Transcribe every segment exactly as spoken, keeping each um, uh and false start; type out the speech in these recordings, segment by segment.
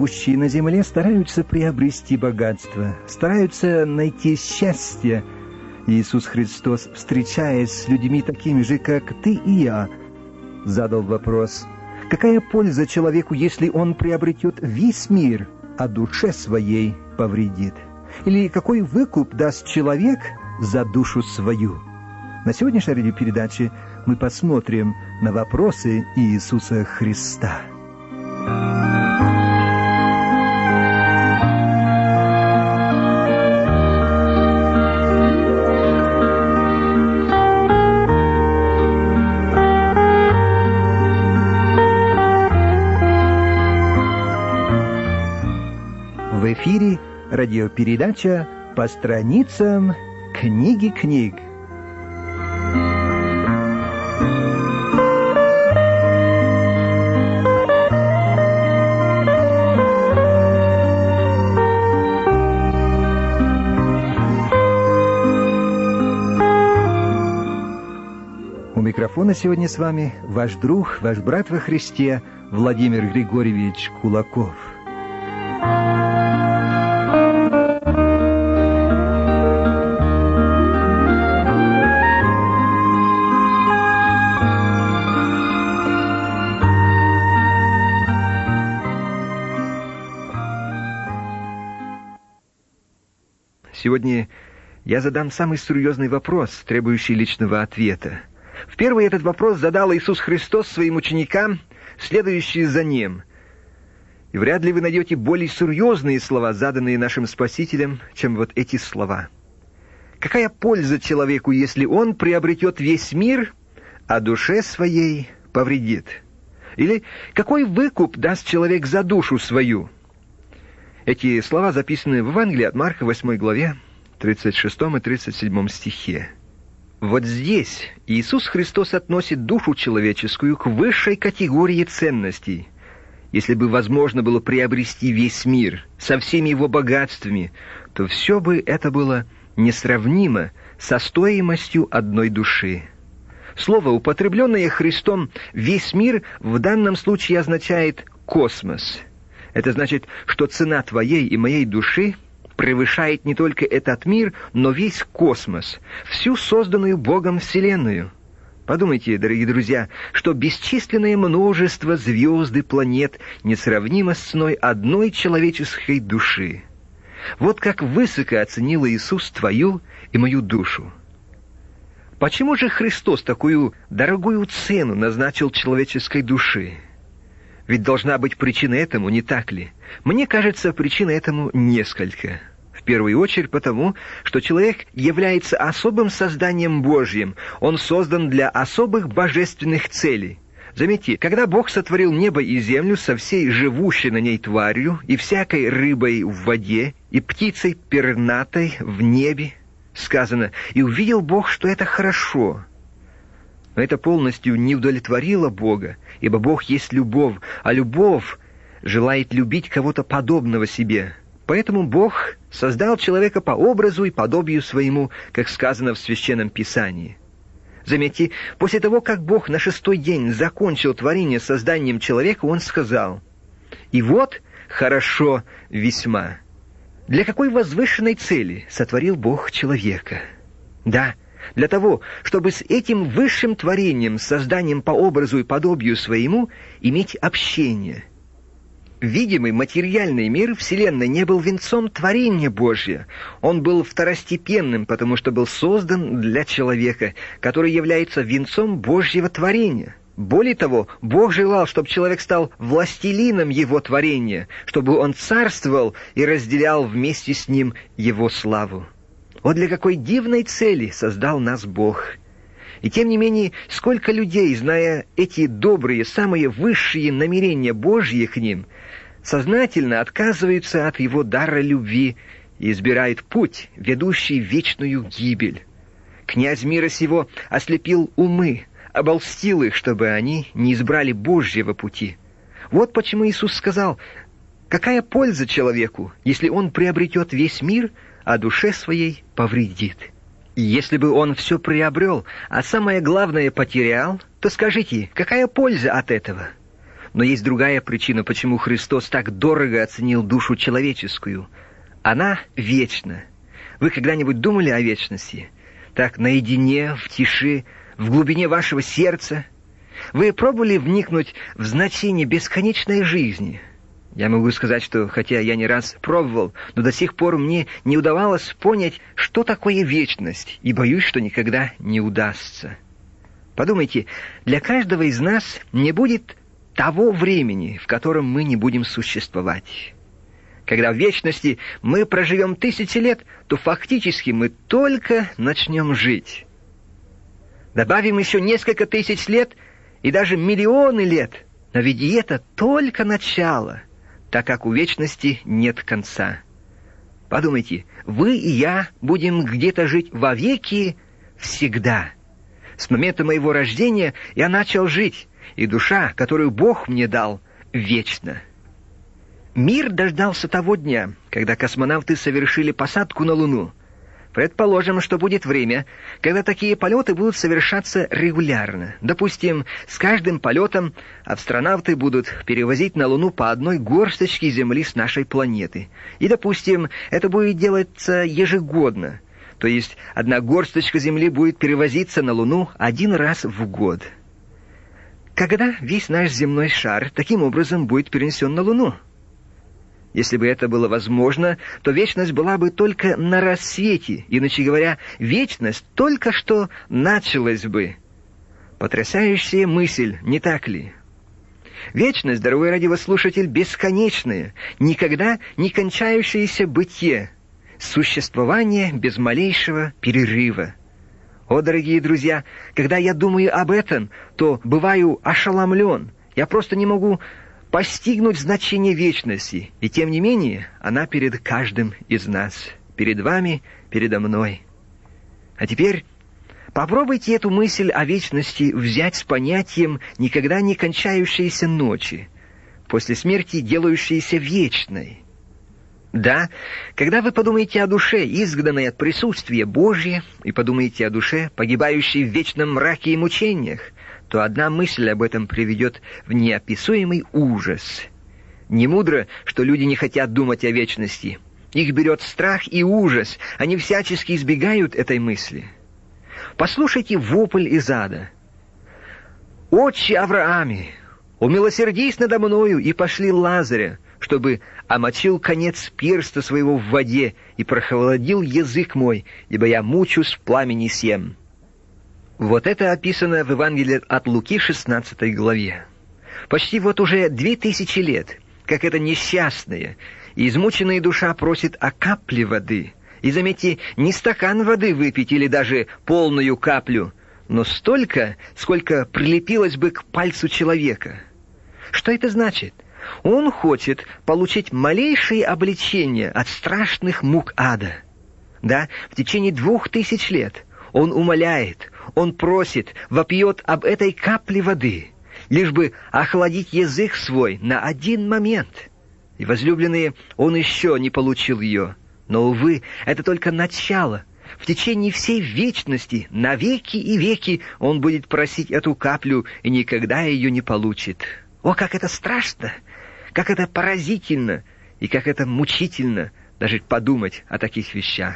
живущие на земле, стараются приобрести богатство, стараются найти счастье. Иисус Христос, встречаясь с людьми такими же, как ты и я, задал вопрос: какая польза человеку, если он приобретет весь мир, а душе своей повредит? Или какой выкуп даст человек за душу свою? На сегодняшней радиопередаче мы посмотрим на вопросы Иисуса Христа. В эфире радиопередача «По страницам книги книг». У микрофона сегодня с вами ваш друг, ваш брат во Христе Владимир Григорьевич Кулаков. Сегодня я задам самый серьезный вопрос, требующий личного ответа. В первый этот вопрос задал Иисус Христос своим ученикам, следующие за Ним. И вряд ли вы найдете более серьезные слова, заданные нашим Спасителем, чем вот эти слова. Какая польза человеку, если он приобретет весь мир, а душе своей повредит? Или какой выкуп даст человек за душу свою? Эти слова записаны в Евангелии от Марка, восьмой главе, тридцать шестом и тридцать седьмом стихе. Вот здесь Иисус Христос относит душу человеческую к высшей категории ценностей. Если бы возможно было приобрести весь мир со всеми его богатствами, то все бы это было несравнимо со стоимостью одной души. Слово, употребленное Христом «весь мир», в данном случае означает «космос». Это значит, что цена твоей и моей души превышает не только этот мир, но весь космос, всю созданную Богом Вселенную. Подумайте, дорогие друзья, что бесчисленное множество звезд и планет несравнимо с ценой одной человеческой души. Вот как высоко оценил Иисус твою и мою душу. Почему же Христос такую дорогую цену назначил человеческой душе? Ведь должна быть причина этому, не так ли? Мне кажется, причина этому несколько. В первую очередь потому, что человек является особым созданием Божьим. Он создан для особых божественных целей. Заметьте, когда Бог сотворил небо и землю со всей живущей на ней тварью, и всякой рыбой в воде, и птицей пернатой в небе, сказано: «И увидел Бог, что это хорошо». Но это полностью не удовлетворило Бога, ибо Бог есть любовь, а любовь желает любить кого-то подобного себе. Поэтому Бог создал человека по образу и подобию своему, как сказано в Священном Писании. Заметьте, после того, как Бог на шестой день закончил творение созданием человека, Он сказал: «И вот хорошо весьма». Для какой возвышенной цели сотворил Бог человека? Да, для того, чтобы с этим высшим творением, созданием по образу и подобию своему, иметь общение. Видимый материальный мир Вселенной не был венцом творения Божия. Он был второстепенным, потому что был создан для человека, который является венцом Божьего творения. Более того, Бог желал, чтобы человек стал властелином Его творения, чтобы он царствовал и разделял вместе с ним Его славу. Вот для какой дивной цели создал нас Бог. И тем не менее, сколько людей, зная эти добрые, самые высшие намерения Божьи к ним, сознательно отказываются от Его дара любви и избирают путь, ведущий в вечную гибель. Князь мира сего ослепил умы, обольстил их, чтобы они не избрали Божьего пути. Вот почему Иисус сказал: «Какая польза человеку, если он приобретет весь мир, а душе своей повредит?» И если бы он все приобрел, а самое главное потерял, то скажите, какая польза от этого? Но есть другая причина, почему Христос так дорого оценил душу человеческую. Она вечна. Вы когда-нибудь думали о вечности? Так, наедине, в тиши, в глубине вашего сердца? Вы пробовали вникнуть в значение бесконечной жизни? Я могу сказать, что, хотя я не раз пробовал, но до сих пор мне не удавалось понять, что такое вечность, и боюсь, что никогда не удастся. Подумайте, для каждого из нас не будет того времени, в котором мы не будем существовать. Когда в вечности мы проживем тысячи лет, то фактически мы только начнем жить. Добавим еще несколько тысяч лет и даже миллионы лет, но ведь и это только начало, так как у вечности нет конца. Подумайте, вы и я будем где-то жить вовеки всегда. С момента моего рождения я начал жить, и душа, которую Бог мне дал, вечна. Мир дождался того дня, когда космонавты совершили посадку на Луну. Предположим, что будет время, когда такие полеты будут совершаться регулярно. Допустим, с каждым полетом астронавты будут перевозить на Луну по одной горсточке Земли с нашей планеты. И, допустим, это будет делаться ежегодно. То есть одна горсточка Земли будет перевозиться на Луну один раз в год. Когда весь наш земной шар таким образом будет перенесен на Луну? Если бы это было возможно, то вечность была бы только на рассвете, иначе говоря, вечность только что началась бы. Потрясающая мысль, не так ли? Вечность, дорогой радиослушатель, бесконечная, никогда не кончающееся бытие, существование без малейшего перерыва. О, дорогие друзья, когда я думаю об этом, то бываю ошеломлен. Я просто не могу постигнуть значение вечности, и тем не менее она перед каждым из нас, перед вами, передо мной. А теперь попробуйте эту мысль о вечности взять с понятием никогда не кончающейся ночи, после смерти делающейся вечной. Да, когда вы подумаете о душе, изгнанной от присутствия Божия, и подумаете о душе, погибающей в вечном мраке и мучениях, то одна мысль об этом приведет в неописуемый ужас. Не мудро, что люди не хотят думать о вечности. Их берет страх и ужас, они всячески избегают этой мысли. Послушайте вопль из ада. «Отче Аврааме, умилосердись надо мною и пошли Лазаря, чтобы омочил конец перста своего в воде и прохладил язык мой, ибо я мучусь в пламени сем». Вот это описано в Евангелии от Луки, шестнадцатой главе. Почти вот уже две тысячи лет, как эта несчастная и измученная душа просит о капле воды. И заметьте, не стакан воды выпить или даже полную каплю, но столько, сколько прилепилось бы к пальцу человека. Что это значит? Он хочет получить малейшее облегчение от страшных мук ада. Да, в течение двух тысяч лет он умоляет, он просит, вопиет об этой капле воды, лишь бы охладить язык свой на один момент. И, возлюбленные, он еще не получил ее. Но, увы, это только начало. В течение всей вечности, на веки и веки, он будет просить эту каплю и никогда ее не получит. О, как это страшно! Как это поразительно! И как это мучительно даже подумать о таких вещах!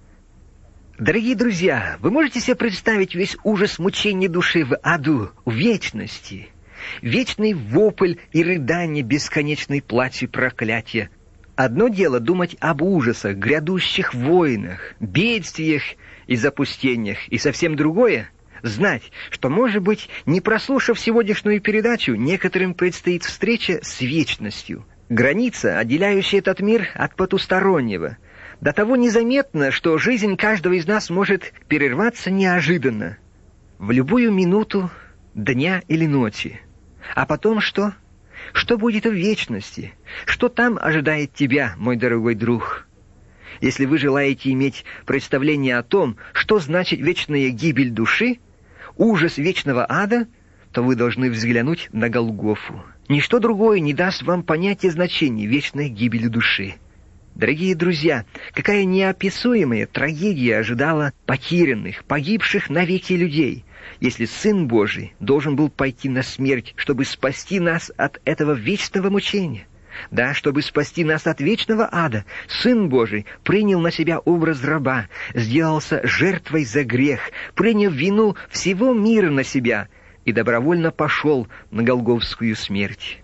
Дорогие друзья, вы можете себе представить весь ужас мучения души в аду, в вечности? Вечный вопль и рыдание, бесконечный плач и проклятие. Одно дело думать об ужасах, грядущих войнах, бедствиях и запустениях, и совсем другое — знать, что, может быть, не прослушав сегодняшнюю передачу, некоторым предстоит встреча с вечностью. Граница, отделяющая этот мир от потустороннего, до того незаметно, что жизнь каждого из нас может перерваться неожиданно, в любую минуту дня или ночи. А потом что? Что будет в вечности? Что там ожидает тебя, мой дорогой друг? Если вы желаете иметь представление о том, что значит вечная гибель души, ужас вечного ада, то вы должны взглянуть на Голгофу. Ничто другое не даст вам понятия значения вечной гибели души. Дорогие друзья, какая неописуемая трагедия ожидала потерянных, погибших навеки людей, если Сын Божий должен был пойти на смерть, чтобы спасти нас от этого вечного мучения. Да, чтобы спасти нас от вечного ада, Сын Божий принял на себя образ раба, сделался жертвой за грех, приняв вину всего мира на себя и добровольно пошел на Голгофскую смерть.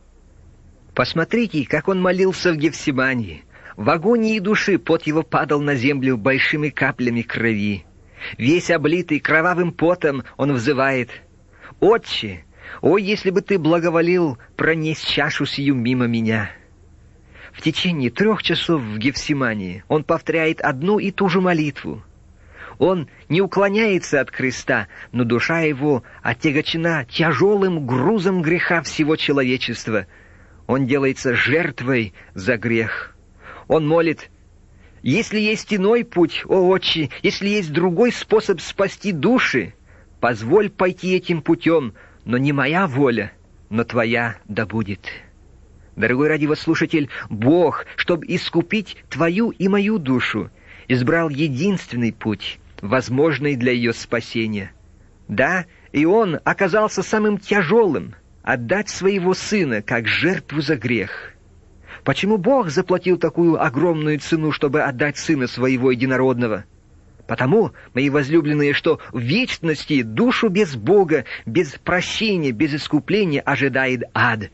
Посмотрите, как он молился в Гефсимании. В агонии души пот его падал на землю большими каплями крови. Весь облитый кровавым потом он взывает: «Отче, ой, если бы ты благоволил пронесть чашу сию мимо меня!» В течение трех часов в Гефсимании он повторяет одну и ту же молитву. Он не уклоняется от креста, но душа его отягочена тяжелым грузом греха всего человечества. Он делается жертвой за грех. Он молит: «Если есть иной путь, о Отче, если есть другой способ спасти души, позволь пойти этим путем, но не моя воля, но Твоя да будет». Дорогой радиослушатель, Бог, чтобы искупить твою и мою душу, избрал единственный путь, возможный для ее спасения. Да, и Он оказался самым тяжелым — отдать своего Сына как жертву за грех. Почему Бог заплатил такую огромную цену, чтобы отдать Сына Своего Единородного? Потому, мои возлюбленные, что в вечности душу без Бога, без прощения, без искупления ожидает ад.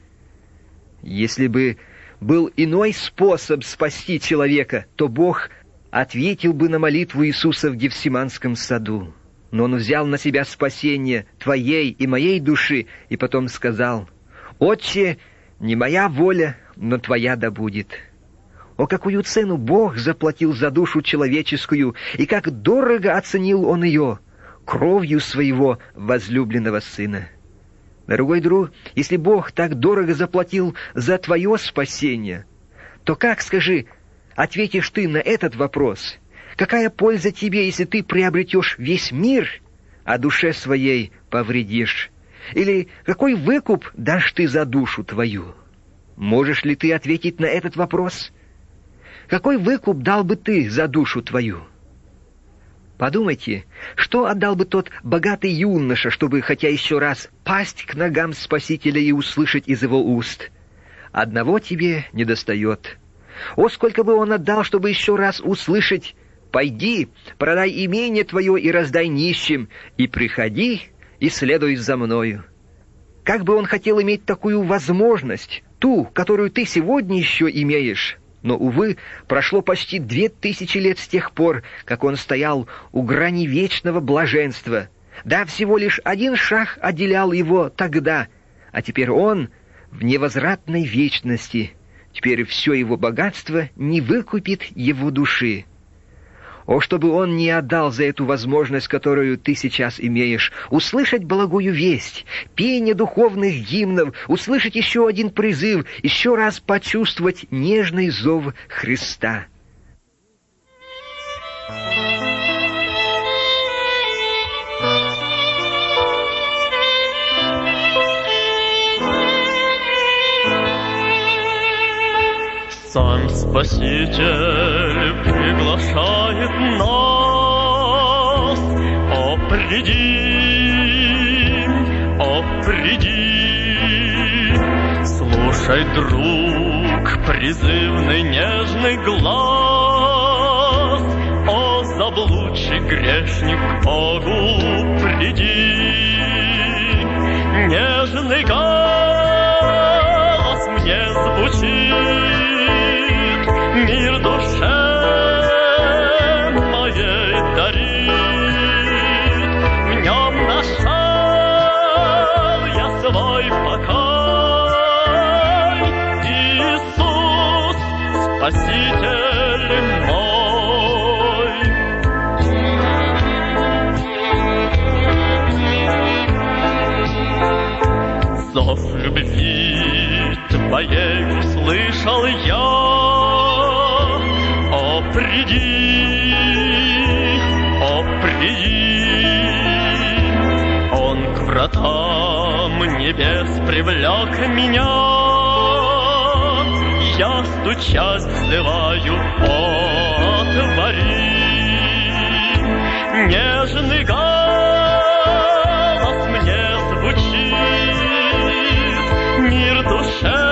Если бы был иной способ спасти человека, то Бог ответил бы на молитву Иисуса в Гефсиманском саду. Но Он взял на себя спасение твоей и моей души и потом сказал: «Отче, не моя воля, но Твоя да будет». О, какую цену Бог заплатил за душу человеческую, и как дорого оценил Он ее кровью Своего возлюбленного Сына. Дорогой друг, если Бог так дорого заплатил за твое спасение, то как, скажи, ответишь ты на этот вопрос? Какая польза тебе, если ты приобретешь весь мир, а душе своей повредишь? Или какой выкуп дашь ты за душу твою? Можешь ли ты ответить на этот вопрос? Какой выкуп дал бы ты за душу твою? Подумайте, что отдал бы тот богатый юноша, чтобы хотя еще раз пасть к ногам Спасителя и услышать из его уст: «Одного тебе недостает». О, сколько бы он отдал, чтобы еще раз услышать: «Пойди, продай имение твое и раздай нищим, и приходи, и следуй за мною». Как бы он хотел иметь такую возможность, ту, которую ты сегодня еще имеешь. Но, увы, прошло почти две тысячи лет с тех пор, как он стоял у грани вечного блаженства. Да, всего лишь один шаг отделял его тогда, а теперь он в невозвратной вечности. Теперь все его богатство не выкупит его души. О, чтобы он не отдал за эту возможность, которую ты сейчас имеешь, услышать благую весть, пение духовных гимнов, услышать еще один призыв, еще раз почувствовать нежный зов Христа. Сам Спаситель приглашает нас: «О, приди, о, приди, слушай, друг, призывный нежный глаз, о, заблудший грешник, к Богу приди, нежный голос мне звучит, мир душе моей дарит, в нем нашел я свой покой, Иисус, Спаситель мой. Зов любви твоей услышал я: «О, приди, о, приди». Он к вратам небес привлек меня, я стучась взываю, отвори. Нежный голос мне звучит, мир душе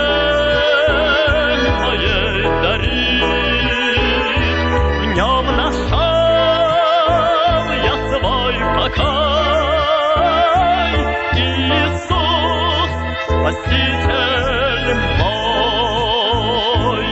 моей дарит. В нем нашел я свой покой, Иисус, Спаситель мой.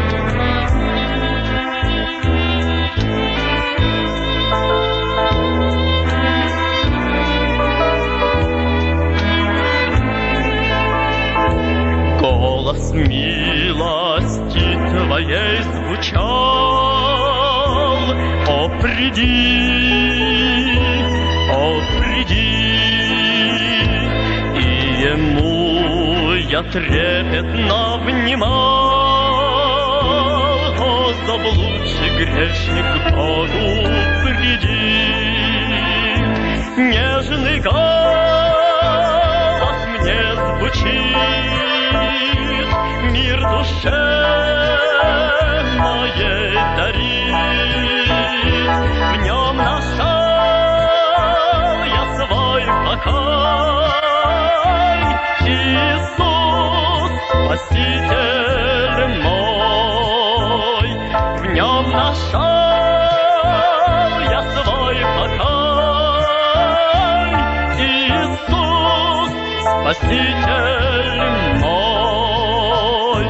Голос милости Твоей звучал: о, приди, о, приди. И ему я трепетно внимал: о, заблудший грешник, к Богу приди. Нежный голос мне звучит, мир душе моей дарит. В нем нашел я свой покой, Иисус, Спаситель мой. В нем нашел я свой покой, Иисус, Спаситель мой.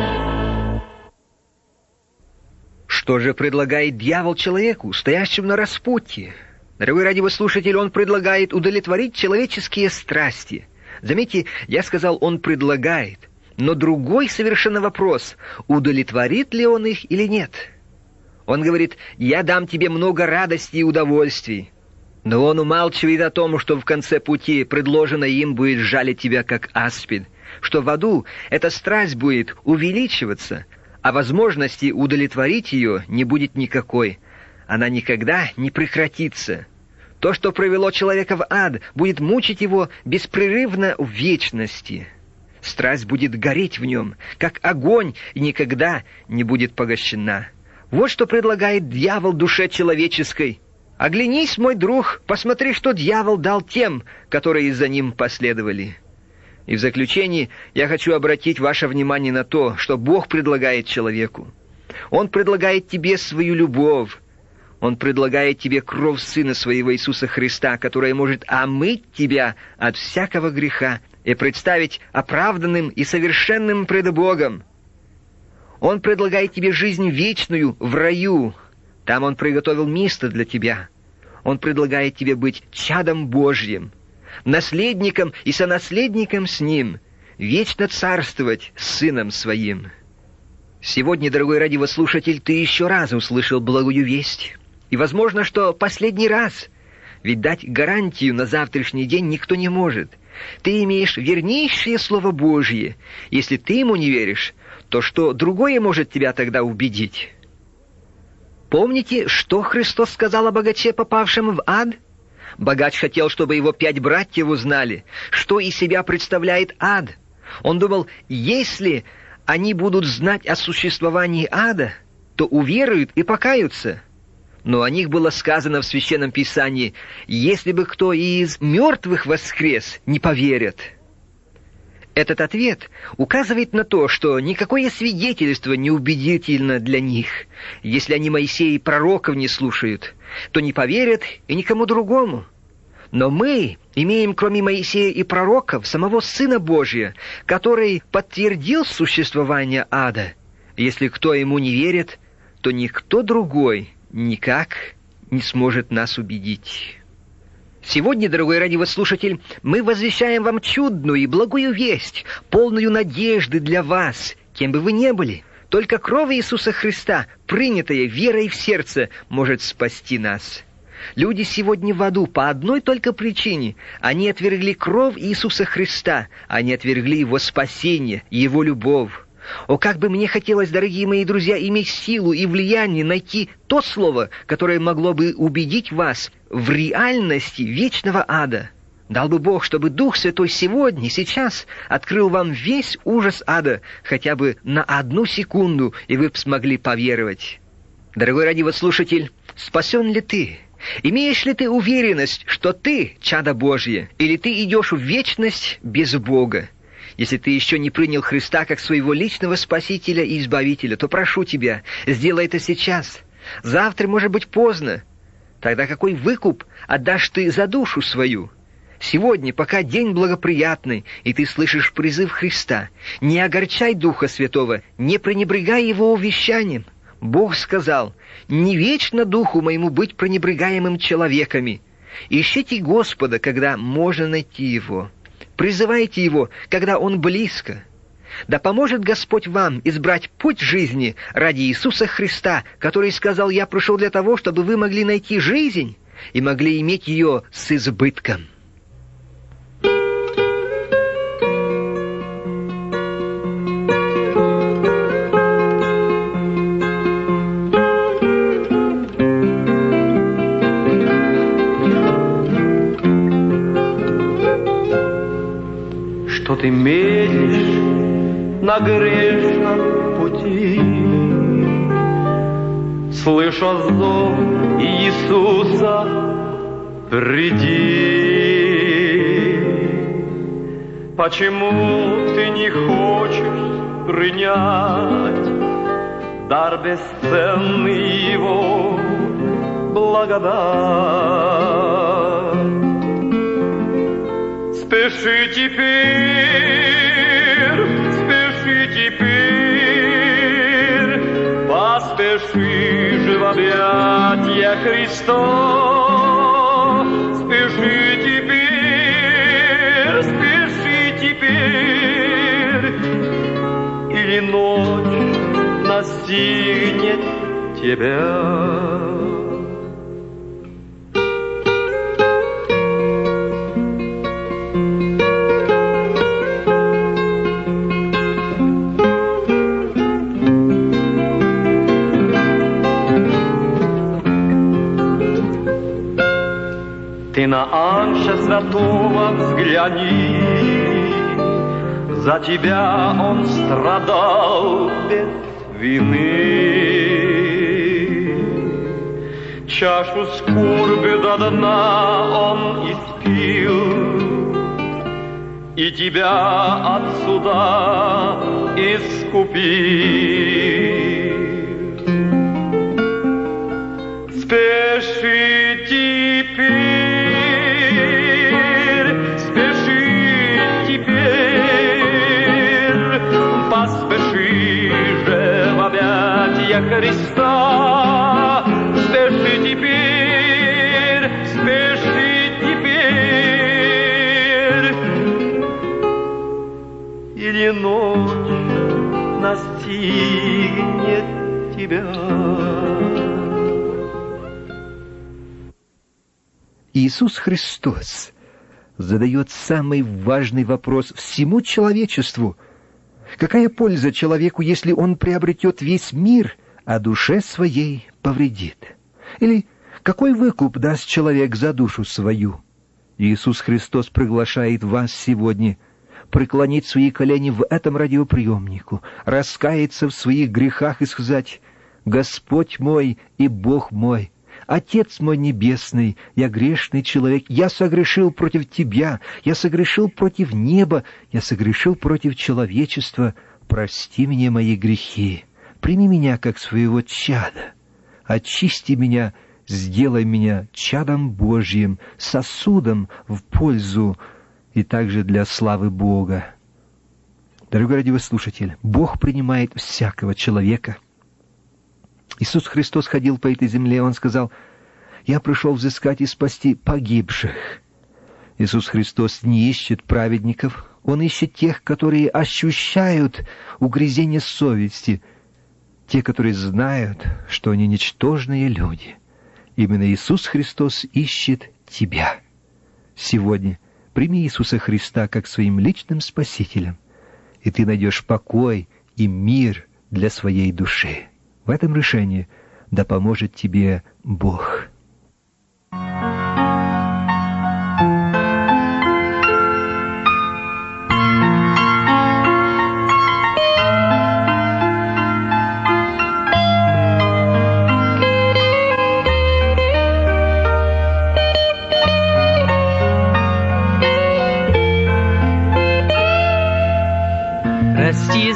Что же предлагает дьявол человеку, стоящему на распутье? Дорогой радиослушатель, он предлагает удовлетворить человеческие страсти. Заметьте, я сказал, он предлагает. Но другой совершенно вопрос, удовлетворит ли он их или нет. Он говорит: «Я дам тебе много радости и удовольствий». Но он умалчивает о том, что в конце пути предложено им будет жалить тебя, как аспид, что в аду эта страсть будет увеличиваться, а возможности удовлетворить ее не будет никакой. Она никогда не прекратится. То, что привело человека в ад, будет мучить его беспрерывно в вечности. Страсть будет гореть в нем, как огонь, и никогда не будет погашена. Вот что предлагает дьявол душе человеческой. Оглянись, мой друг, посмотри, что дьявол дал тем, которые за ним последовали. И в заключение я хочу обратить ваше внимание на то, что Бог предлагает человеку. Он предлагает тебе свою любовь. Он предлагает тебе кровь Сына Своего Иисуса Христа, которая может омыть тебя от всякого греха и представить оправданным и совершенным пред Богом. Он предлагает тебе жизнь вечную в раю. Там Он приготовил место для тебя. Он предлагает тебе быть чадом Божьим, наследником и сонаследником с Ним, вечно царствовать с Сыном Своим. Сегодня, дорогой радиослушатель, ты еще раз услышал благую весть. И возможно, что последний раз. Ведь дать гарантию на завтрашний день никто не может. Ты имеешь вернейшее Слово Божье. Если ты ему не веришь, то что другое может тебя тогда убедить? Помните, что Христос сказал о богаче, попавшем в ад? Богач хотел, чтобы его пять братьев узнали, что из себя представляет ад. Он думал, если они будут знать о существовании ада, то уверуют и покаются. Но о них было сказано в Священном Писании: если бы кто из мертвых воскрес, не поверят. Этот ответ указывает на то, что никакое свидетельство не убедительно для них. Если они Моисея и пророков не слушают, то не поверят и никому другому. Но мы имеем, кроме Моисея и пророков, самого Сына Божия, который подтвердил существование ада. Если кто ему не верит, то никто другой никак не сможет нас убедить. Сегодня, дорогой радиослушатель, мы возвещаем вам чудную и благую весть, полную надежды для вас, кем бы вы ни были. Только кровь Иисуса Христа, принятая верой в сердце, может спасти нас. Люди сегодня в аду по одной только причине. Они отвергли кровь Иисуса Христа, они отвергли Его спасение, Его любовь. О, как бы мне хотелось, дорогие мои друзья, иметь силу и влияние найти то слово, которое могло бы убедить вас в реальности вечного ада. Дал бы Бог, чтобы Дух Святой сегодня, сейчас открыл вам весь ужас ада хотя бы на одну секунду, и вы смогли поверовать. Дорогой радиослушатель, спасен ли ты? Имеешь ли ты уверенность, что ты чадо Божье, или ты идешь в вечность без Бога? Если ты еще не принял Христа как своего личного Спасителя и Избавителя, то прошу тебя, сделай это сейчас. Завтра может быть поздно. Тогда какой выкуп отдашь ты за душу свою? Сегодня, пока день благоприятный, и ты слышишь призыв Христа, не огорчай Духа Святого, не пренебрегай Его увещанием. Бог сказал: «Не вечно Духу Моему быть пренебрегаемым человеками». Ищите Господа, когда можно найти Его. Призывайте Его, когда Он близко. Да поможет Господь вам избрать путь жизни ради Иисуса Христа, который сказал: «Я пришел для того, чтобы вы могли найти жизнь и могли иметь ее с избытком». Что ты медлишь на грешном пути, слыша зов Иисуса: приди. Почему ты не хочешь принять дар бесценный Его благодать? Спеши теперь, спеши теперь, поспеши же в объятия Христа. Спеши теперь, спеши теперь, или ночь настигнет тебя. Ты на Анша Святого взгляни, за тебя Он страдал без вины. Чашу скорби до дна Он испил, и тебя от суда искупил. Спеши теперь, Христа, спеши теперь, спеши теперь, или ночь настигнет тебя. Иисус Христос задает самый важный вопрос всему человечеству. Какая польза человеку, если он приобретет весь мир, а душе своей повредит? Или какой выкуп даст человек за душу свою? Иисус Христос приглашает вас сегодня преклонить свои колени в этом радиоприемнику, раскаяться в своих грехах и сказать: «Господь мой и Бог мой, Отец мой небесный, я грешный человек, я согрешил против Тебя, я согрешил против неба, я согрешил против человечества, прости мне мои грехи, прими меня как своего чада, очисти меня, сделай меня чадом Божьим, сосудом в пользу и также для славы Бога». Дорогой радиослушатель, Бог принимает всякого человека. Иисус Христос ходил по этой земле, Он сказал: «Я пришел взыскать и спасти погибших». Иисус Христос не ищет праведников, Он ищет тех, которые ощущают угрызение совести, те, которые знают, что они ничтожные люди. Именно Иисус Христос ищет тебя. Сегодня прими Иисуса Христа как своим личным Спасителем, и ты найдешь покой и мир для своей души. В этом решении да поможет тебе Бог.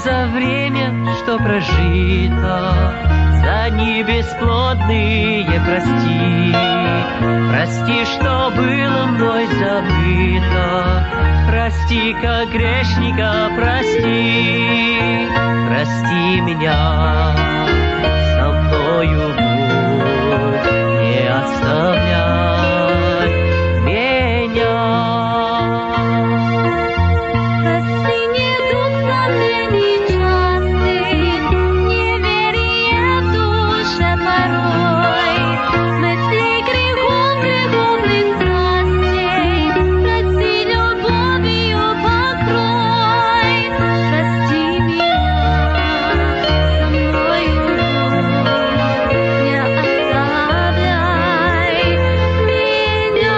за время, что прожито, за дни бесплодные прости. Прости, что было мной забыто, прости, как грешника, прости. Прости меня, со мною будь, не оставляй меня. Прости, недуг сомнений частый, неверие в душе порой, мысли грехом греховных страстей, прости, любовью покрой. Прости меня, со мною будь, не оставляй меня.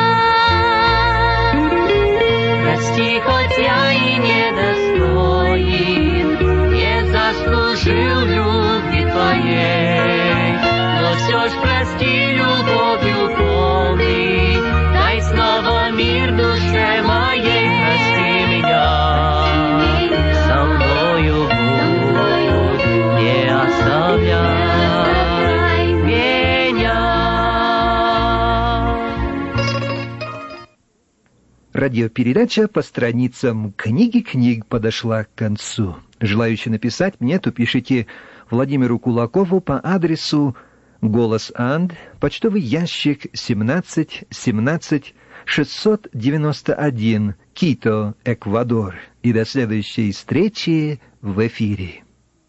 Прости, хоть я и недостоин, не заслужил любви Твоей, но все ж прости любовью полный, дай снова мир душе моей. Прости меня, со мною будь, не оставляй меня. Радиопередача по страницам книги книг подошла к концу. Желающие написать мне, то пишите Владимиру Кулакову по адресу Голос Анд, почтовый ящик семнадцать семнадцать шестьсот девяносто один, Кито, Эквадор. И до следующей встречи в эфире.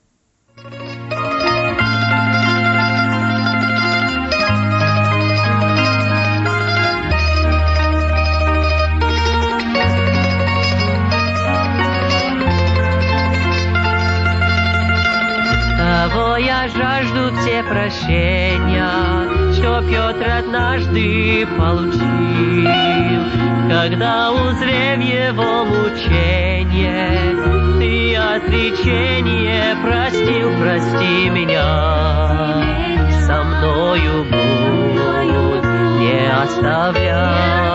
Того я жажду все прощения, что Петр однажды получил, когда узрев его мучение, ты отречение простил. Прости меня, со мною будь, не оставляй.